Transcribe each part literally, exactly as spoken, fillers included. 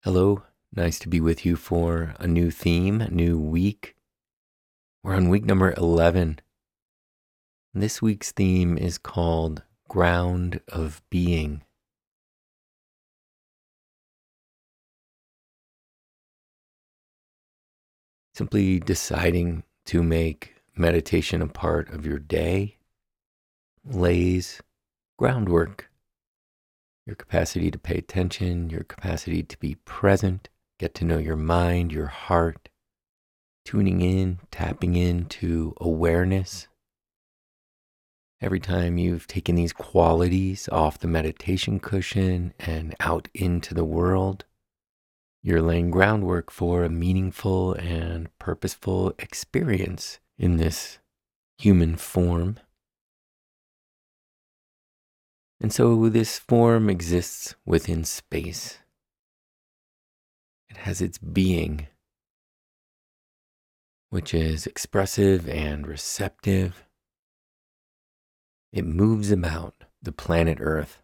Hello, nice to be with you for a new theme, a new week. We're on week number eleven. This week's theme is called Ground of Being. Simply deciding to make meditation a part of your day lays groundwork. Your capacity to pay attention, your capacity to be present, get to know your mind, your heart, tuning in, tapping into awareness. Every time you've taken these qualities off the meditation cushion and out into the world, you're laying groundwork for a meaningful and purposeful experience in this human form. And so this form exists within space. It has its being, which is expressive and receptive. It moves about the planet Earth,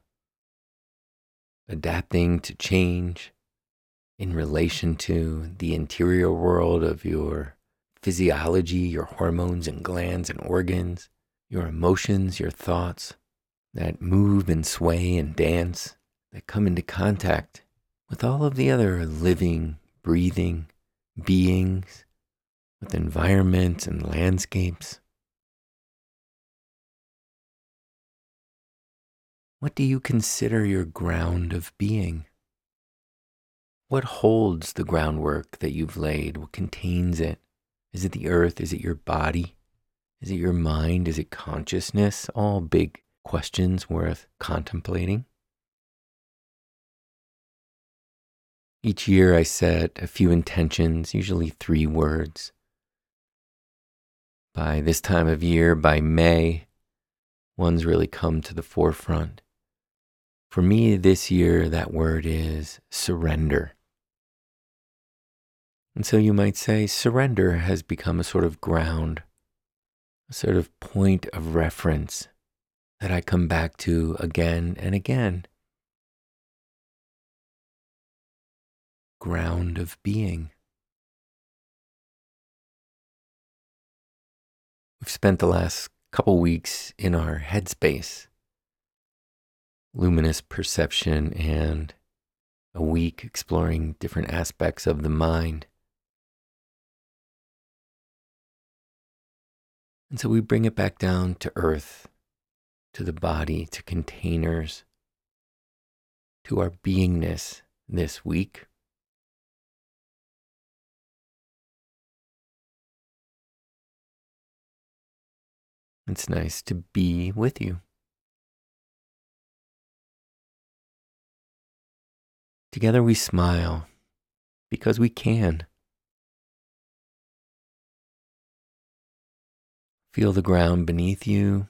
adapting to change in relation to the interior world of your physiology, your hormones and glands and organs, your emotions, your thoughts that move and sway and dance, that come into contact with all of the other living, breathing beings, with environments and landscapes. What do you consider your ground of being? What holds the groundwork that you've laid? What contains it? Is it the earth? Is it your body? Is it your mind? Is it consciousness? All big questions worth contemplating. Each year I set a few intentions, usually three words. By this time of year, by May, one's really come to the forefront. For me this year, that word is surrender. And so you might say surrender has become a sort of ground, a sort of point of reference that I come back to again and again. Ground of being. We've spent the last couple weeks in our headspace, luminous perception, and a week exploring different aspects of the mind. And so we bring it back down to earth, to the body, to containers, to our beingness this week. It's nice to be with you. Together we smile because we can. Feel the ground beneath you.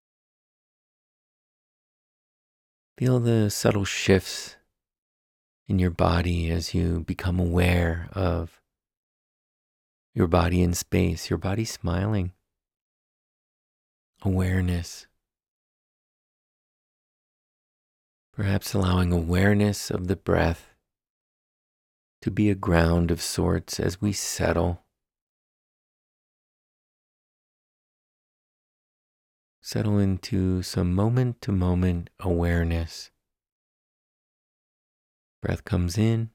Feel the subtle shifts in your body as you become aware of your body in space, your body smiling. Awareness. Perhaps allowing awareness of the breath to be a ground of sorts as we settle. Settle into some moment-to-moment awareness. Breath comes in,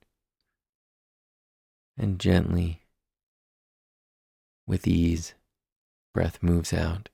and gently, with ease, breath moves out.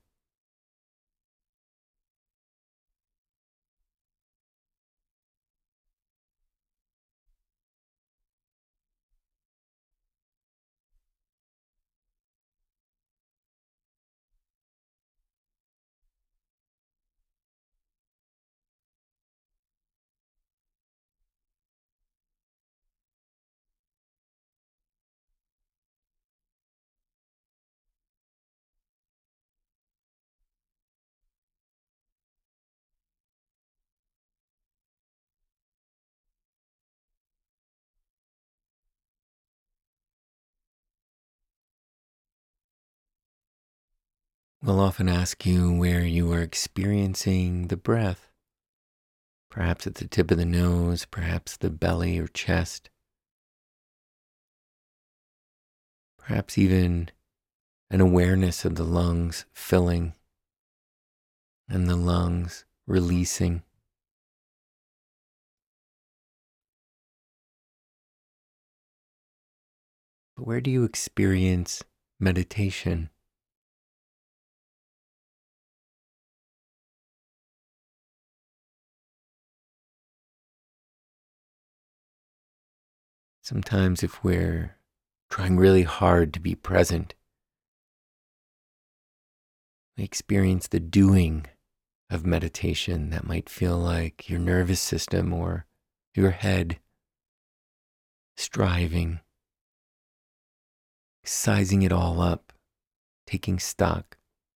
We'll often ask you where you are experiencing the breath. Perhaps at the tip of the nose, perhaps the belly or chest, perhaps even an awareness of the lungs filling and the lungs releasing. But where do you experience meditation? Sometimes if we're trying really hard to be present, we experience the doing of meditation that might feel like your nervous system or your head striving, sizing it all up, taking stock.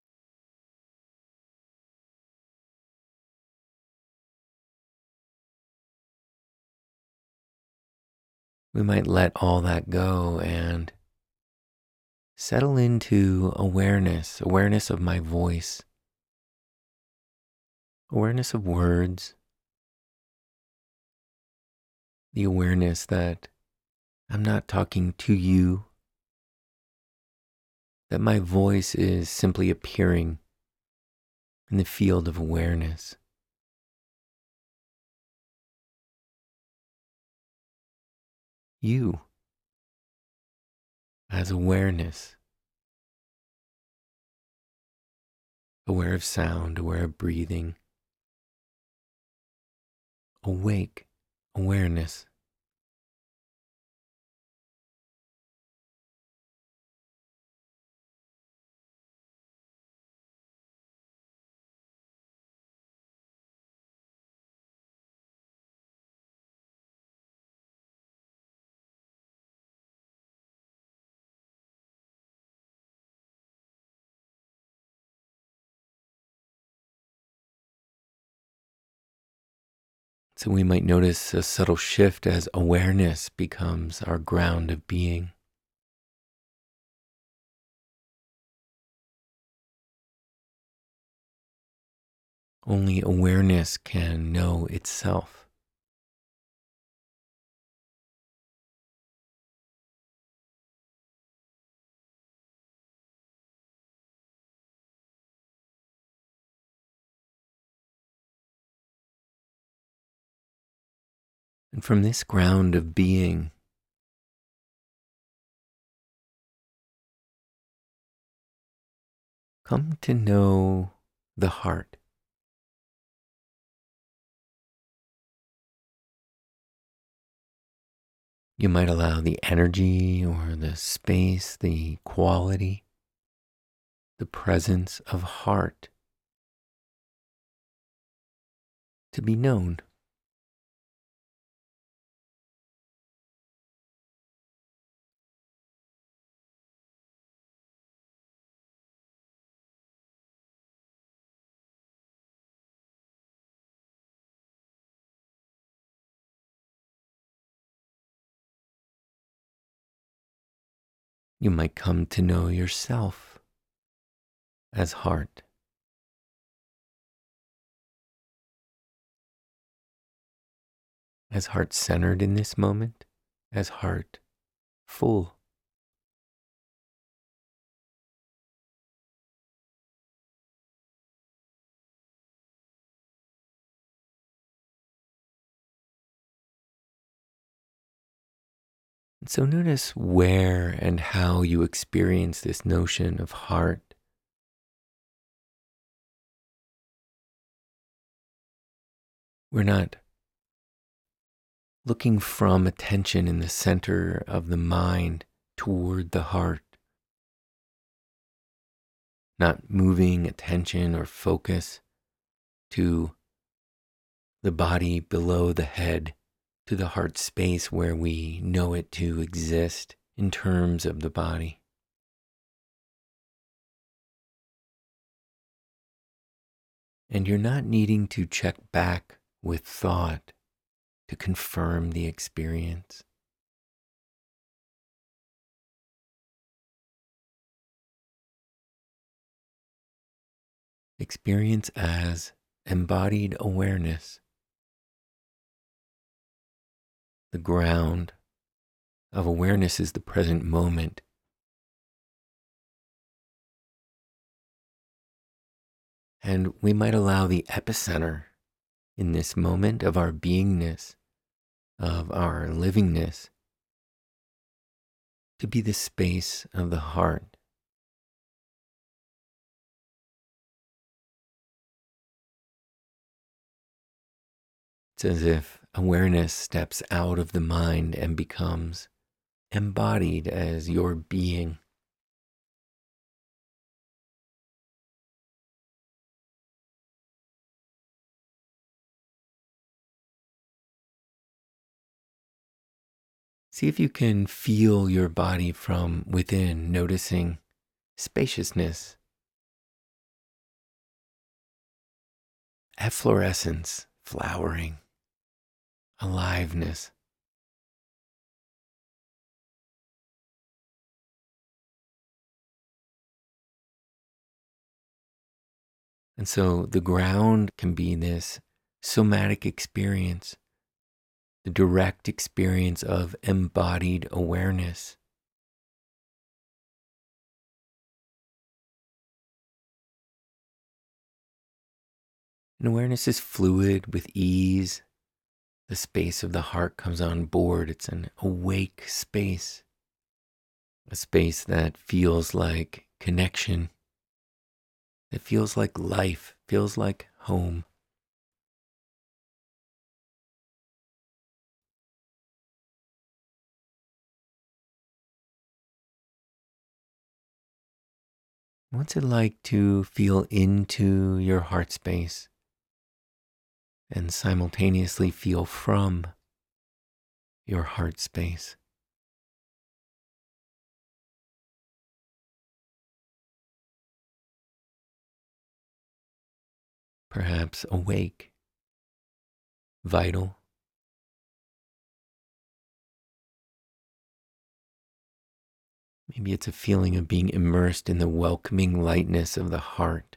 We might let all that go and settle into awareness, awareness of my voice, awareness of words, the awareness that I'm not talking to you, that my voice is simply appearing in the field of awareness. You as awareness, aware of sound, aware of breathing, awake awareness. So we might notice a subtle shift as awareness becomes our ground of being. Only awareness can know itself. And from this ground of being, come to know the heart. You might allow the energy or the space, the quality, the presence of heart to be known. You might come to know yourself as heart. As heart centered in this moment, as heart full. And so notice where and how you experience this notion of heart. We're not looking from attention in the center of the mind toward the heart, not moving attention or focus to the body below the head, to the heart space where we know it to exist in terms of the body. And you're not needing to check back with thought to confirm the experience. Experience as embodied awareness, the ground of awareness is the present moment, And we might allow the epicenter in this moment of our beingness, of our livingness, to be the space of the heart. It's as if awareness steps out of the mind and becomes embodied as your being. See if you can feel your body from within, noticing spaciousness, efflorescence, flowering, aliveness. And so the ground can be this somatic experience, the direct experience of embodied awareness. And awareness is fluid with ease. The space of the heart comes on board. It's an awake space, a space that feels like connection, that feels like life, feels like home. What's it like to feel into your heart space and simultaneously feel from your heart space? Perhaps awake, vital. Maybe it's a feeling of being immersed in the welcoming lightness of the heart.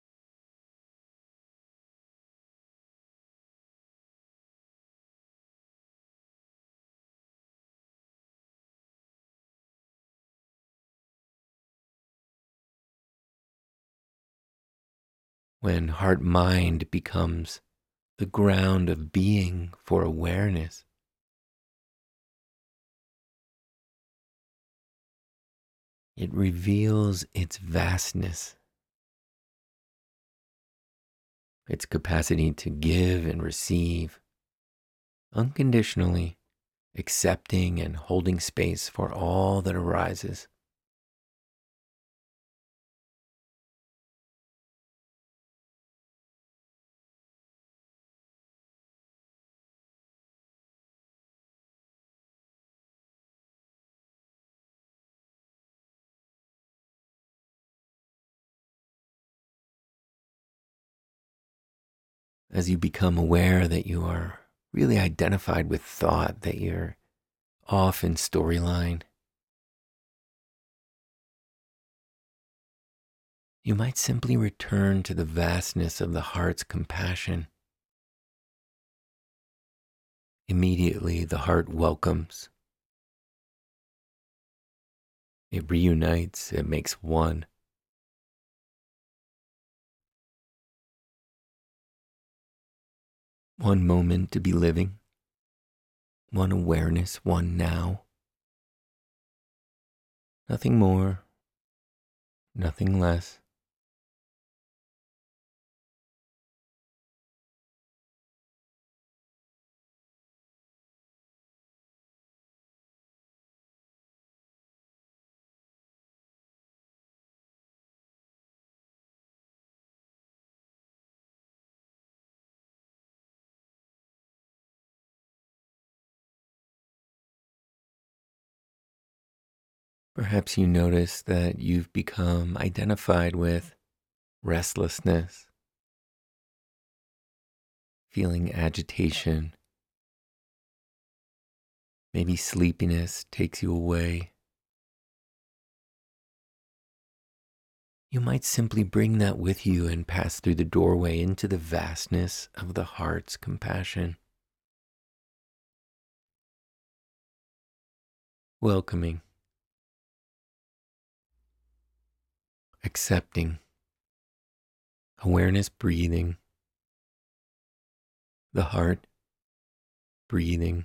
When heart-mind becomes the ground of being for awareness, it reveals its vastness, its capacity to give and receive unconditionally, accepting and holding space for all that arises. As you become aware that you are really identified with thought, that you're off in storyline, you might simply return to the vastness of the heart's compassion. Immediately, the heart welcomes. It reunites, it makes one. One moment to be living, one awareness, one now. Nothing more, nothing less. Perhaps you notice that you've become identified with restlessness, feeling agitation. Maybe sleepiness takes you away. You might simply bring that with you and pass through the doorway into the vastness of the heart's compassion. Welcoming, accepting, Awareness breathing, the heart breathing.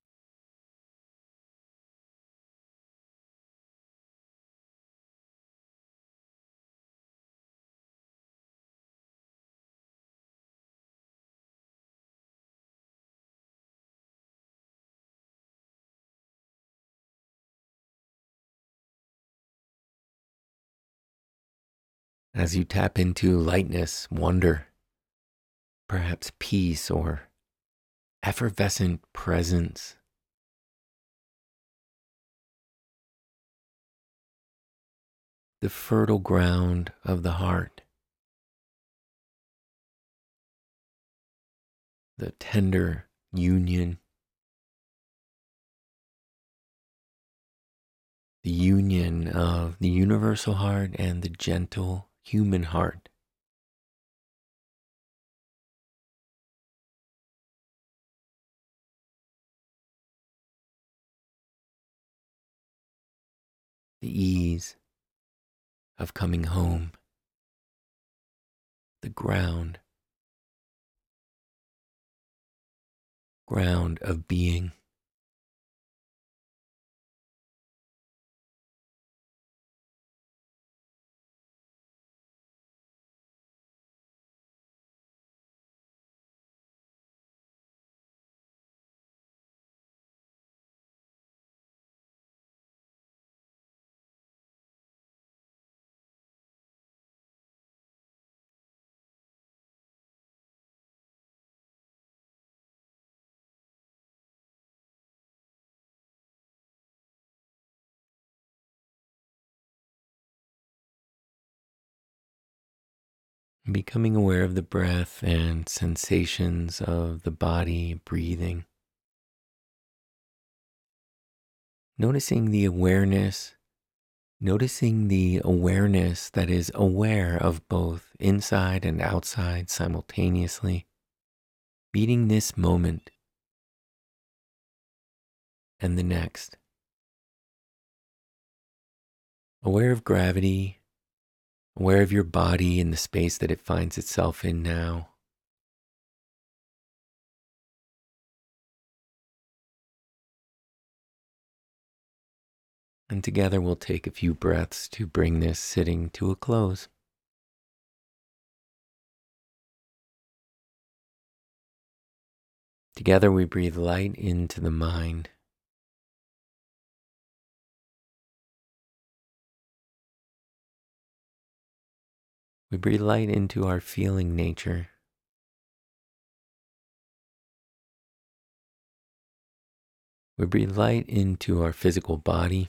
As you tap into lightness, wonder, perhaps peace or effervescent presence, the fertile ground of the heart, the tender union, the union of the universal heart and the gentle human heart. The ease of coming home, the ground, ground of being. Becoming aware of the breath and sensations of the body breathing. Noticing the awareness, noticing the awareness that is aware of both inside and outside simultaneously, meeting this moment and the next. Aware of gravity, aware of your body and the space that it finds itself in now. And together we'll take a few breaths to bring this sitting to a close. Together we breathe light into the mind. We breathe light into our feeling nature. We breathe light into our physical body.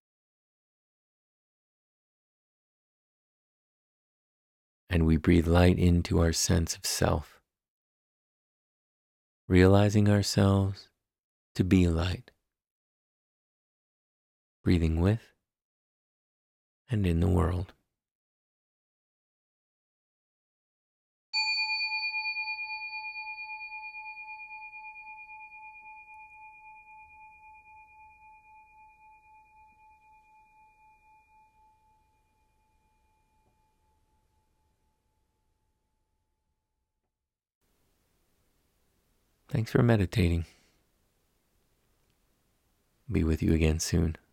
And we breathe light into our sense of self, realizing ourselves to be light, breathing with and in the world. Thanks for meditating. Be with you again soon.